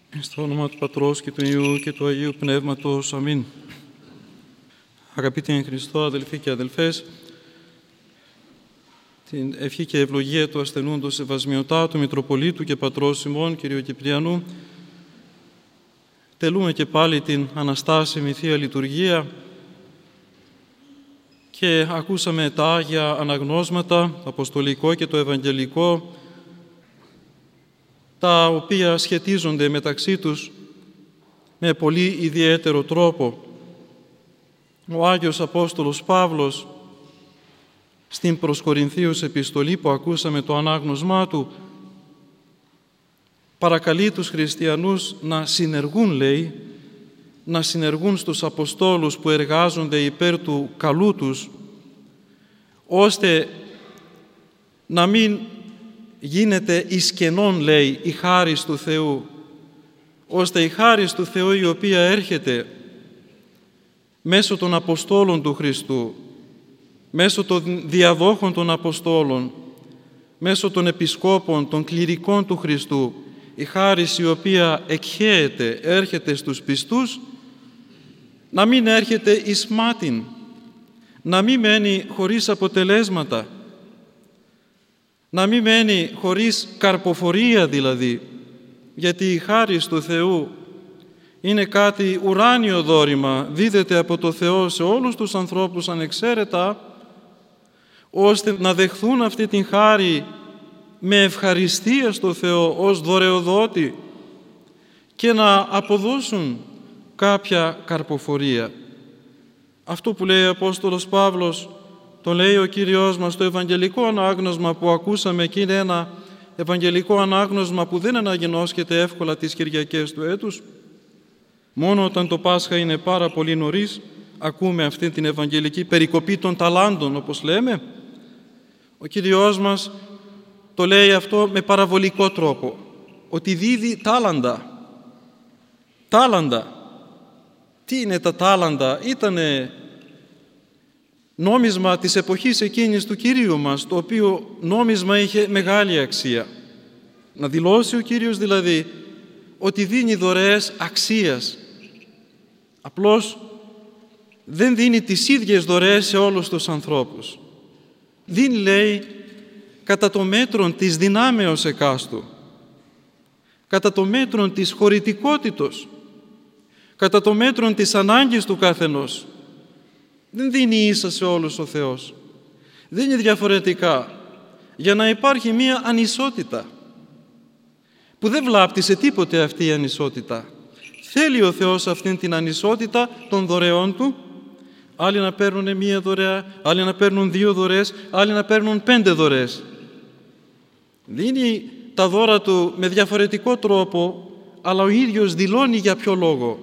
Στο όνομα του Πατρός και του Υιού και του Αγίου Πνεύματος. Αμήν. Αγαπητοί εν Χριστώ, αδελφοί και αδελφές, την ευχή και ευλογία του ασθενούντος Σεβασμιωτάτου Μητροπολίτου και Πατρός ημών, Κυρίου Κυπριανού, τελούμε και πάλι την Αναστάσιμη Θεία Λειτουργία και ακούσαμε τα Άγια Αναγνώσματα, το Αποστολικό και το Ευαγγελικό, τα οποία σχετίζονται μεταξύ τους με πολύ ιδιαίτερο τρόπο. Ο Άγιος Απόστολος Παύλος στην προς Κορινθίους επιστολή που ακούσαμε το ανάγνωσμά του παρακαλεί τους χριστιανούς να συνεργούν, λέει, να συνεργούν στους Αποστόλους που εργάζονται υπέρ του καλού τους, ώστε να μην γίνεται εις κενόν, λέει, η χάρις του Θεού, ώστε η χάρις του Θεού η οποία έρχεται μέσω των Αποστόλων του Χριστού, μέσω των διαδόχων των Αποστόλων, μέσω των Επισκόπων, των κληρικών του Χριστού, η χάρις η οποία εκχέεται, έρχεται στους πιστούς, να μην έρχεται εις μάτιν, να μην μένει χωρίς αποτελέσματα, να μην μένει χωρίς καρποφορία δηλαδή, γιατί η χάρις του Θεού είναι κάτι ουράνιο δώρημα, δίδεται από το Θεό σε όλους τους ανθρώπους ανεξαίρετα, ώστε να δεχθούν αυτή την χάρη με ευχαριστία στο Θεό ως δωρεοδότη και να αποδώσουν κάποια καρποφορία. Αυτό που λέει ο Απόστολος Παύλος, το λέει ο Κύριος μας στο Ευαγγελικό Ανάγνωσμα που ακούσαμε, και είναι ένα Ευαγγελικό Ανάγνωσμα που δεν αναγεννώσκεται εύκολα τις Κυριακές του έτους. Μόνο όταν το Πάσχα είναι πάρα πολύ νωρίς ακούμε αυτή την Ευαγγελική περικοπή των ταλάντων, όπως λέμε. Ο Κύριος μας το λέει αυτό με παραβολικό τρόπο, ότι δίδει τάλαντα. Τάλαντα. Τι είναι τα τάλαντα? Ήτανε νόμισμα της εποχής εκείνης του Κυρίου μας, το οποίο νόμισμα είχε μεγάλη αξία. Να δηλώσει ο Κύριος δηλαδή ότι δίνει δωρεές αξίας. Απλώς δεν δίνει τις ίδιες δωρεές σε όλους τους ανθρώπους. Δίνει, λέει, κατά το μέτρον της δυνάμεως εκάστου, κατά το μέτρον της χωρητικότητος, κατά το μέτρον της ανάγκης του καθενός. Δεν δίνει ίσα σε όλους ο Θεός. Δίνει διαφορετικά, για να υπάρχει μία ανισότητα, που δεν βλάπτει σε τίποτε αυτή η ανισότητα. Θέλει ο Θεός αυτήν την ανισότητα των δωρεών Του, άλλοι να παίρνουν μία δωρεά, άλλοι να παίρνουν 2 δωρεές, άλλοι να παίρνουν 5 δωρεές. Δίνει τα δώρα Του με διαφορετικό τρόπο, αλλά ο ίδιος δηλώνει για ποιο λόγο.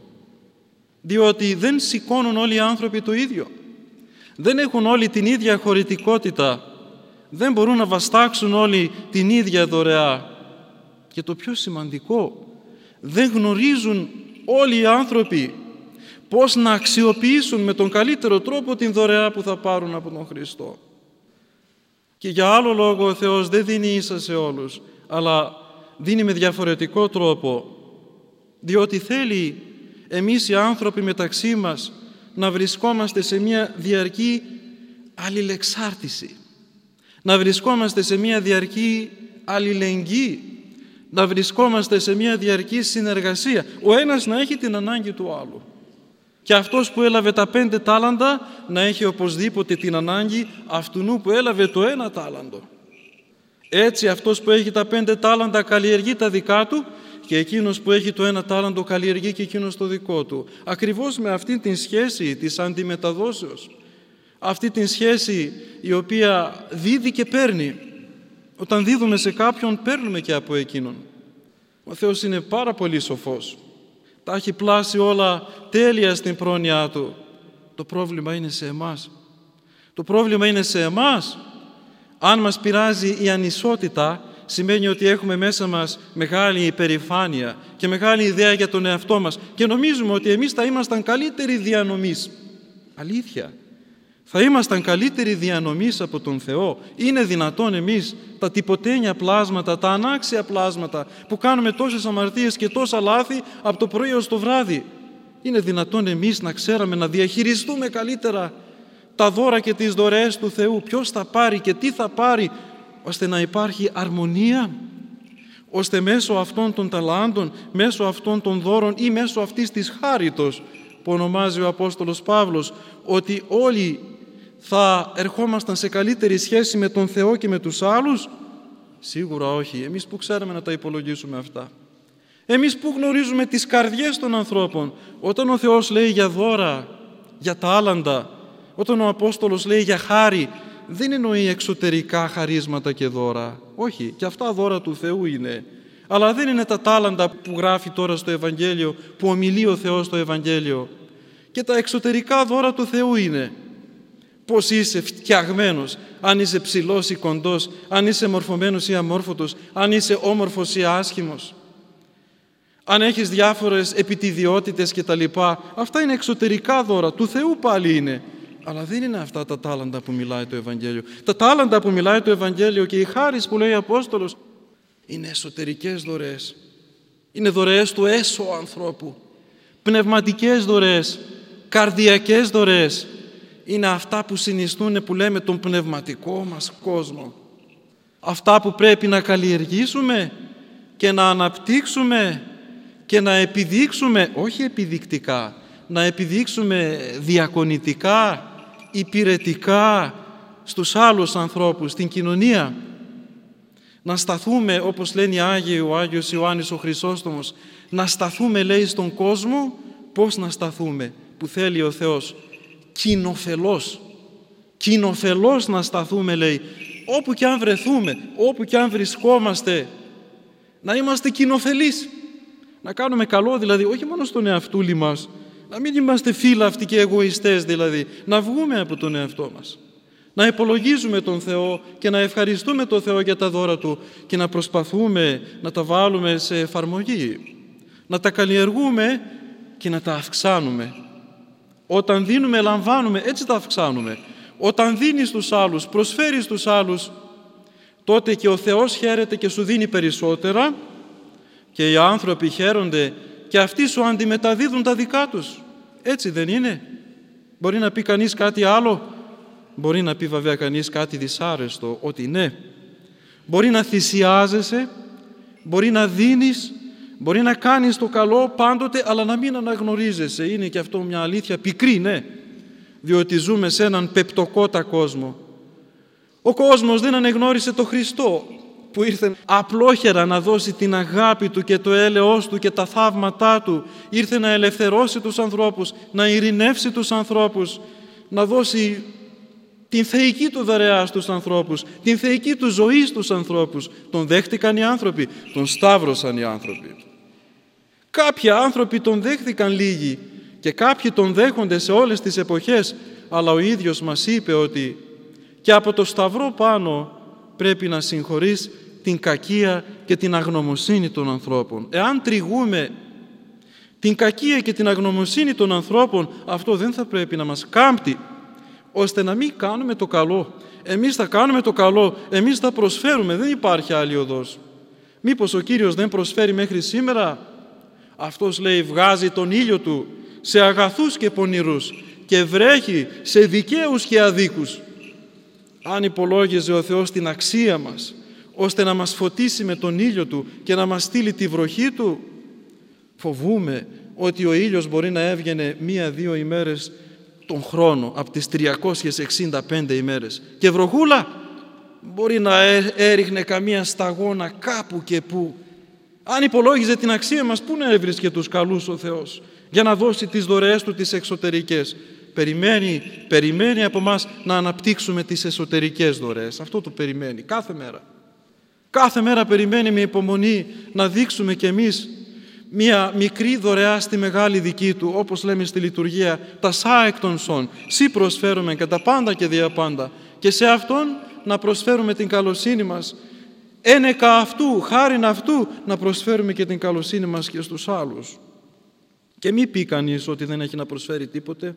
Διότι δεν σηκώνουν όλοι οι άνθρωποι το ίδιο. Δεν έχουν όλοι την ίδια χωρητικότητα. Δεν μπορούν να βαστάξουν όλοι την ίδια δωρεά. Και το πιο σημαντικό, δεν γνωρίζουν όλοι οι άνθρωποι πώς να αξιοποιήσουν με τον καλύτερο τρόπο την δωρεά που θα πάρουν από τον Χριστό. Και για άλλο λόγο ο Θεός δεν δίνει ίσα σε όλους, αλλά δίνει με διαφορετικό τρόπο, διότι θέλει εμείς οι άνθρωποι μεταξύ μας να βρισκόμαστε σε μια διαρκή αλληλεξάρτηση, να βρισκόμαστε σε μια διαρκή αλληλεγγύη, να βρισκόμαστε σε μια διαρκή συνεργασία, ο ένας να έχει την ανάγκη του άλλου. Και αυτός που έλαβε τα 5 τάλαντα να έχει οπωσδήποτε την ανάγκη αυτού που έλαβε το 1 τάλαντο. Έτσι αυτός που έχει τα 5 τάλαντα καλλιεργεί τα δικά του και εκείνος που έχει το 1 τάλαντο καλλιεργεί και εκείνος το δικό του. Ακριβώς με αυτή την σχέση της αντιμεταδόσεως, αυτή την σχέση η οποία δίδει και παίρνει. Όταν δίδουμε σε κάποιον, παίρνουμε και από εκείνον. Ο Θεός είναι πάρα πολύ σοφός. Τα έχει πλάσει όλα τέλεια στην πρόνοιά Του. Το πρόβλημα είναι σε εμάς. Το πρόβλημα είναι σε εμάς. Αν μας πειράζει η ανισότητα, σημαίνει ότι έχουμε μέσα μας μεγάλη υπερηφάνεια και μεγάλη ιδέα για τον εαυτό μας και νομίζουμε ότι εμείς θα ήμασταν καλύτεροι διανομής. Αλήθεια. Θα ήμασταν καλύτεροι διανομής από τον Θεό? Είναι δυνατόν εμείς τα τυποτένια πλάσματα, τα ανάξια πλάσματα που κάνουμε τόσες αμαρτίες και τόσα λάθη από το πρωί ως το βράδυ, είναι δυνατόν εμείς να ξέραμε να διαχειριστούμε καλύτερα τα δώρα και τις δωρεές του Θεού? Ποιος θα πάρει και τι θα πάρει, ώστε να υπάρχει αρμονία, ώστε μέσω αυτών των ταλάντων, μέσω αυτών των δώρων ή μέσω αυτής της χάριτος που ονομάζει ο Απόστολος Παύλος, ότι όλοι θα ερχόμασταν σε καλύτερη σχέση με τον Θεό και με τους άλλους? Σίγουρα όχι. Εμείς που ξέρουμε να τα υπολογίσουμε αυτά? Εμείς που γνωρίζουμε τις καρδιές των ανθρώπων? Όταν ο Θεός λέει για δώρα, για τάλαντα, όταν ο Απόστολος λέει για χάρη, δεν εννοεί εξωτερικά χαρίσματα και δώρα. Όχι, και αυτά δώρα του Θεού είναι. Αλλά δεν είναι τα τάλαντα που γράφει τώρα στο Ευαγγέλιο, που ομιλεί ο Θεός στο Ευαγγέλιο. Και τα εξωτερικά δώρα του Θεού είναι. Πώς είσαι φτιαγμένος, αν είσαι ψηλός ή κοντός, αν είσαι μορφωμένος ή αμόρφωτος, αν είσαι όμορφος ή άσχημος, αν έχεις διάφορες επιτιδιότητες κτλ. Αυτά είναι εξωτερικά δώρα, του Θεού πάλι είναι. Αλλά δεν είναι αυτά τα τάλαντα που μιλάει το Ευαγγέλιο. Τα τάλαντα που μιλάει το Ευαγγέλιο και η χάρις που λέει ο Απόστολος είναι εσωτερικές δωρεές. Είναι δωρεές του έσω ανθρώπου. Πνευματικές δωρεές, καρδιακές δωρεές. Είναι αυτά που συνιστούν, που λέμε, τον πνευματικό μας κόσμο. Αυτά που πρέπει να καλλιεργήσουμε και να αναπτύξουμε και να επιδείξουμε, όχι επιδεικτικά, να επιδείξουμε διακονητικά, υπηρετικά στους άλλους ανθρώπους, στην κοινωνία. Να σταθούμε, όπως λένε οι Άγιοι, ο Άγιος Ιωάννης ο Χρυσόστομος, να σταθούμε, λέει, στον κόσμο. Πώς να σταθούμε, που θέλει ο Θεός? Κοινοφελώς. Κοινοφελώς να σταθούμε, λέει, όπου και αν βρεθούμε, όπου και αν βρισκόμαστε, να είμαστε κοινοφελείς. Να κάνουμε καλό, δηλαδή, όχι μόνο στον εαυτούλη μας, να μην είμαστε φύλαυτοι και εγωιστές, δηλαδή, να βγούμε από τον εαυτό μας. Να υπολογίζουμε τον Θεό και να ευχαριστούμε τον Θεό για τα δώρα Του και να προσπαθούμε να τα βάλουμε σε εφαρμογή. Να τα καλλιεργούμε και να τα αυξάνουμε. Όταν δίνουμε, λαμβάνουμε, έτσι τα αυξάνουμε. Όταν δίνεις στους άλλους, προσφέρεις στους άλλους, τότε και ο Θεός χαίρεται και σου δίνει περισσότερα και οι άνθρωποι χαίρονται και αυτοί σου αντιμεταδίδουν τα δικά τους. Έτσι δεν είναι? Μπορεί να πει κανείς κάτι άλλο? Μπορεί να πει βέβαια κανείς κάτι δυσάρεστο, ότι ναι. Μπορεί να θυσιάζεσαι, μπορεί να δίνεις, μπορεί να κάνεις το καλό πάντοτε, αλλά να μην αναγνωρίζεσαι. Είναι και αυτό μια αλήθεια πικρή, ναι. Διότι ζούμε σε έναν πεπτοκότα κόσμο. Ο κόσμος δεν ανεγνώρισε το Χριστό, που ήρθε απλόχερα να δώσει την αγάπη Του και το έλεος Του και τα θαύματά Του. Ήρθε να ελευθερώσει τους ανθρώπους, να ειρηνεύσει τους ανθρώπους, να δώσει την θεϊκή Του δωρεά στους ανθρώπους, την θεϊκή Του ζωή στους ανθρώπους. Τον δέχτηκαν οι άνθρωποι, τον σταύρωσαν οι άνθρωποι. Κάποιοι άνθρωποι τον δέχτηκαν λίγοι και κάποιοι τον δέχονται σε όλες τις εποχές, αλλά ο ίδιος μας είπε ότι και από το σταυρό πάνω πρέπει να συγχωρείς την κακία και την αγνωμοσύνη των ανθρώπων. Εάν τριγούμε την κακία και την αγνωμοσύνη των ανθρώπων, αυτό δεν θα πρέπει να μας κάμπτει, ώστε να μην κάνουμε το καλό. Εμείς θα κάνουμε το καλό, εμείς θα προσφέρουμε, δεν υπάρχει άλλη οδός. Μήπως ο Κύριος δεν προσφέρει μέχρι σήμερα? Αυτός, λέει, βγάζει τον ήλιο Του σε αγαθούς και πονηρούς και βρέχει σε δικαίους και αδίκους. Αν υπολόγιζε ο Θεός την αξία μας, ώστε να μας φωτίσει με τον ήλιο Του και να μας στείλει τη βροχή Του, φοβούμε ότι ο ήλιος μπορεί να έβγαινε 1-2 ημέρες τον χρόνο, από τις 365 ημέρες. Και βροχούλα μπορεί να έριχνε καμία σταγόνα κάπου και πού. Αν υπολόγιζε την αξία μας, πού να έβρισκε τους καλούς ο Θεός για να δώσει τις δωρεές Του τις εξωτερικές? Περιμένει από μας να αναπτύξουμε τις εσωτερικές δωρεές. Αυτό το περιμένει κάθε μέρα. Κάθε μέρα περιμένει με υπομονή να δείξουμε κι εμείς μία μικρή δωρεά στη μεγάλη δική Του, όπως λέμε στη λειτουργία, τα σα εκ των σών. Σύ προσφέρουμε κατά πάντα και δια πάντα. Και σε Αυτόν να προσφέρουμε την καλοσύνη μας. Ένεκα αυτού, χάριν αυτού, να προσφέρουμε και την καλοσύνη μας και στους άλλους. Και μη πει κανείς ότι δεν έχει να προσφέρει τίποτε.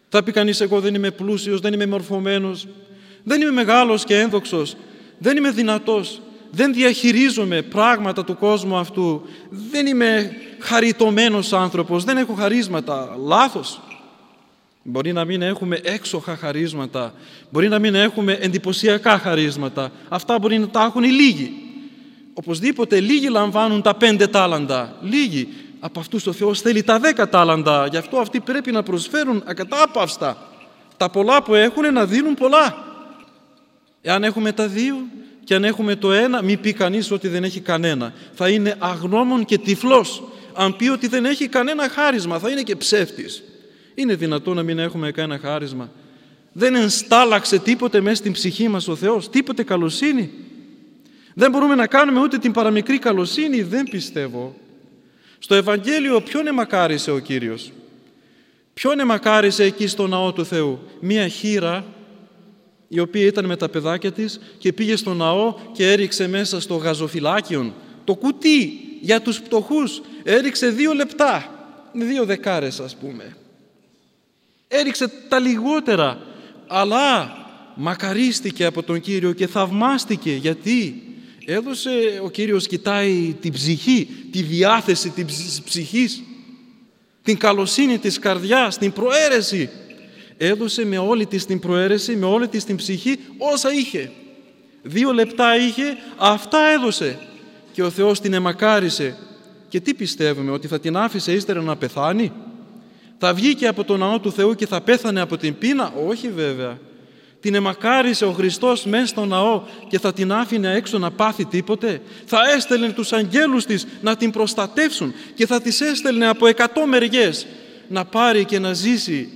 Θα πει κανείς, εγώ δεν είμαι πλούσιος, δεν είμαι μορφωμένος, δεν είμαι μεγάλος και ένδοξος, δεν είμαι δυνατός, δεν διαχειρίζομαι πράγματα του κόσμου αυτού, δεν είμαι χαριτωμένος άνθρωπος, δεν έχω χαρίσματα. Λάθος. Μπορεί να μην έχουμε έξοχα χαρίσματα, μπορεί να μην έχουμε εντυπωσιακά χαρίσματα. Αυτά μπορεί να τα έχουν οι λίγοι. Οπωσδήποτε λίγοι λαμβάνουν τα 5 τάλαντα. Λίγοι. Από αυτούς ο Θεός θέλει τα 10 τάλαντα. Γι' αυτό αυτοί πρέπει να προσφέρουν ακατάπαυστα. Τα πολλά που έχουν να δίνουν πολλά. Εάν έχουμε τα 2 και αν έχουμε το 1, μη πει κανείς ότι δεν έχει κανένα. Θα είναι αγνώμων και τυφλός. Αν πει ότι δεν έχει κανένα χάρισμα, θα είναι και ψεύτης. Είναι δυνατόν να μην έχουμε κανένα χάρισμα? Δεν ενστάλλαξε τίποτε μέσα στην ψυχή μας ο Θεός, τίποτε καλοσύνη? Δεν μπορούμε να κάνουμε ούτε την παραμικρή καλοσύνη? Δεν πιστεύω. Στο Ευαγγέλιο ποιον εμακάρισε ο Κύριος? Ποιον εμακάρισε εκεί στο ναό του Θεού? Μία χήρα η οποία ήταν με τα παιδάκια της και πήγε στο ναό και έριξε μέσα στο γαζοφυλάκιον το κουτί για τους πτωχούς. Έριξε 2 λεπτά, 2 δεκάρες ας πούμε. Έριξε τα λιγότερα, αλλά μακαρίστηκε από τον Κύριο και θαυμάστηκε. Γιατί? Έδωσε, ο Κύριος κοιτάει την ψυχή, τη διάθεση της ψυχής, την καλοσύνη της καρδιάς, την προαίρεση. Έδωσε με όλη της την προαίρεση, με όλη της την ψυχή όσα είχε. 2 λεπτά είχε, αυτά έδωσε. Και ο Θεός την εμακάρισε. Και τι πιστεύουμε, ότι θα την άφησε ύστερα να πεθάνει? Θα βγήκε από το ναό του Θεού και θα πέθανε από την πείνα? Όχι βέβαια. Την εμακάρισε ο Χριστός μέσα στο ναό και θα την άφηνε έξω να πάθει τίποτε? Θα έστελνε τους αγγέλους της να την προστατεύσουν και θα τις έστελνε από 100 μεριές να πάρει και να ζήσει.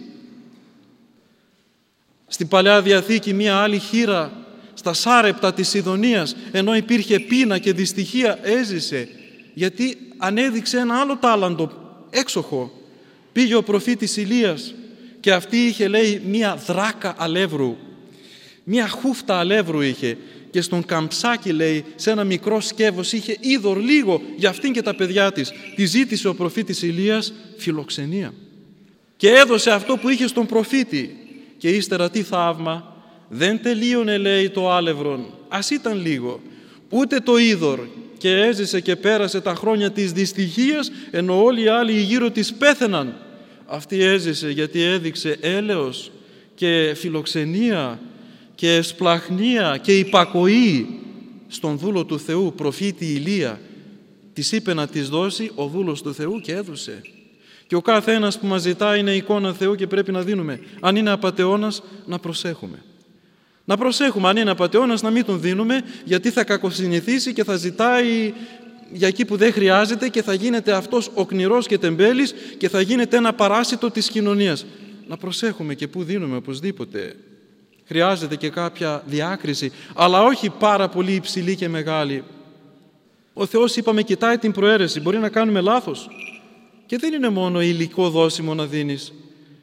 Στην Παλαιά Διαθήκη μία άλλη χήρα στα Σάρεπτα της Σιδωνίας, ενώ υπήρχε πείνα και δυστυχία, έζησε γιατί ανέδειξε ένα άλλο τάλαντο έξοχο. Πήγε ο προφήτης Ηλίας και αυτή είχε, λέει, μία δράκα αλεύρου, μία χούφτα αλεύρου είχε, και στον καμψάκι, λέει, σε ένα μικρό σκεύος είχε είδωρ λίγο για αυτήν και τα παιδιά της. Τη ζήτησε ο προφήτης Ηλίας φιλοξενία και έδωσε αυτό που είχε στον προφήτη. Και ύστερα τι θαύμα? Δεν τελείωνε, λέει, το άλευρον, ας ήταν λίγο, ούτε το είδωρ, και έζησε και πέρασε τα χρόνια της δυστυχίας, ενώ όλοι οι άλλοι γύρω της πέθαιναν. Αυτή έζησε γιατί έδειξε έλεος και φιλοξενία και εσπλαχνία και υπακοή στον δούλο του Θεού, προφήτη Ηλία. Της είπε να της δώσει ο δούλος του Θεού και έδωσε. Και ο κάθε ένας που μας ζητά είναι εικόνα Θεού και πρέπει να δίνουμε. Αν είναι απατεώνας, να προσέχουμε. Να προσέχουμε, αν είναι απατεώνας, να μην τον δίνουμε, γιατί θα κακοσυνηθίσει και θα ζητάει για εκεί που δεν χρειάζεται και θα γίνεται αυτός οκνηρός και τεμπέλης και θα γίνεται ένα παράσιτο της κοινωνίας. Να προσέχουμε και που δίνουμε οπωσδήποτε. Χρειάζεται και κάποια διάκριση, αλλά όχι πάρα πολύ υψηλή και μεγάλη. Ο Θεός, είπαμε, κοιτάει την προαίρεση. Μπορεί να κάνουμε λάθος. Και δεν είναι μόνο υλικό δώσιμο να δίνεις.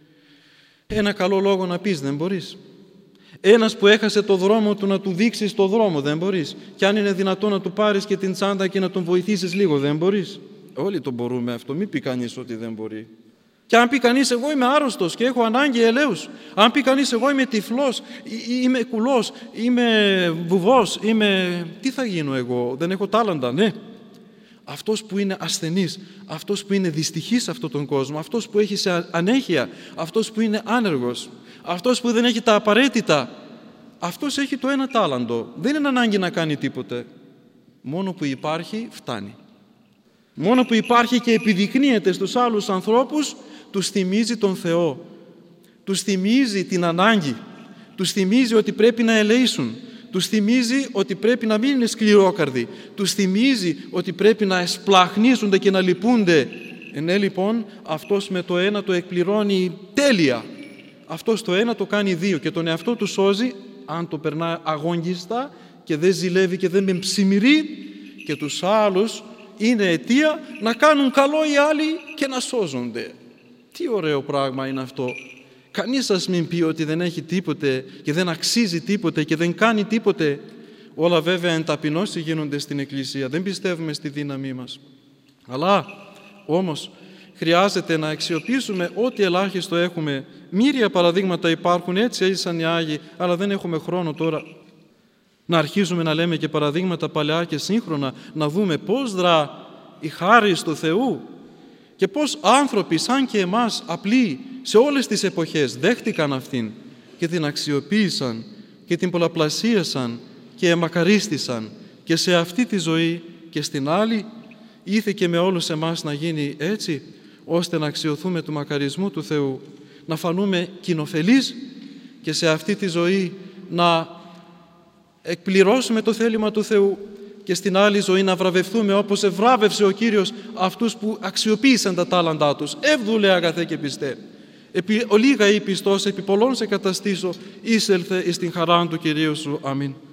Ένα καλό λόγο να πεις δεν μπορείς. Ένας που έχασε το δρόμο του να του δείξεις το δρόμο δεν μπορείς. Και αν είναι δυνατό να του πάρεις και την τσάντα και να τον βοηθήσεις λίγο δεν μπορείς. Όλοι το μπορούμε αυτό, μην πει κανείς ότι δεν μπορεί. Και αν πει κανείς εγώ είμαι άρρωστος και έχω ανάγκη ελέους, αν πει κανείς εγώ είμαι τυφλός, είμαι κουλός, είμαι βουβός, τι θα γίνω εγώ, δεν έχω τάλαντα? Ναι. Αυτός που είναι ασθενής, αυτός που είναι δυστυχής σε αυτόν τον κόσμο, αυτός που έχει σε ανέχεια, αυτός που είναι άνεργος, αυτός που δεν έχει τα απαραίτητα, αυτός έχει το 1 τάλαντο. Δεν είναι ανάγκη να κάνει τίποτε. Μόνο που υπάρχει φτάνει. Μόνο που υπάρχει και επιδεικνύεται στους άλλους ανθρώπους, τους θυμίζει τον Θεό. Τους θυμίζει την ανάγκη. Τους θυμίζει ότι πρέπει να ελέησουν. Τους θυμίζει ότι πρέπει να μην είναι σκληρόκαρδοι. Τους θυμίζει ότι πρέπει να εσπλαχνίζονται και να λυπούνται. Ναι, λοιπόν, αυτός με το 1 το εκπληρώνει τέλεια. Αυτός το 1 το κάνει 2 και τον εαυτό του σώζει, αν το περνάει αγόγγιστα και δεν ζηλεύει και δεν με ψημυρεί, και τους άλλους είναι αιτία να κάνουν καλό οι άλλοι και να σώζονται. Τι ωραίο πράγμα είναι αυτό. Κανείς σας μην πει ότι δεν έχει τίποτε και δεν αξίζει τίποτε και δεν κάνει τίποτε. Όλα βέβαια εν ταπεινώσει γίνονται στην Εκκλησία. Δεν πιστεύουμε στη δύναμή μας. Αλλά όμως χρειάζεται να αξιοποιήσουμε ό,τι ελάχιστο έχουμε. Μύρια παραδείγματα υπάρχουν, έτσι έζησαν οι Άγιοι, αλλά δεν έχουμε χρόνο τώρα να αρχίζουμε να λέμε και παραδείγματα παλαιά και σύγχρονα, να δούμε πώς δρά η χάρις του Θεού και πώς άνθρωποι σαν και εμάς απλοί σε όλες τις εποχές δέχτηκαν αυτήν και την αξιοποίησαν και την πολλαπλασίασαν και εμακαρίστησαν, και σε αυτή τη ζωή και στην άλλη ήθε και με όλους εμάς να γίνει έτσι, ώστε να αξιωθούμε του μακαρισμού του Θεού, να φανούμε κοινοφελείς και σε αυτή τη ζωή να εκπληρώσουμε το θέλημα του Θεού και στην άλλη ζωή να βραβευτούμε όπως ευράβευσε ο Κύριος αυτούς που αξιοποίησαν τα τάλαντά τους. Εύδουλε αγαθέ και πιστέ. Επί ολίγα ή πιστός, επί πολλών σε καταστήσω, εισέλθε εις την χαρά του Κυρίου σου. Αμήν.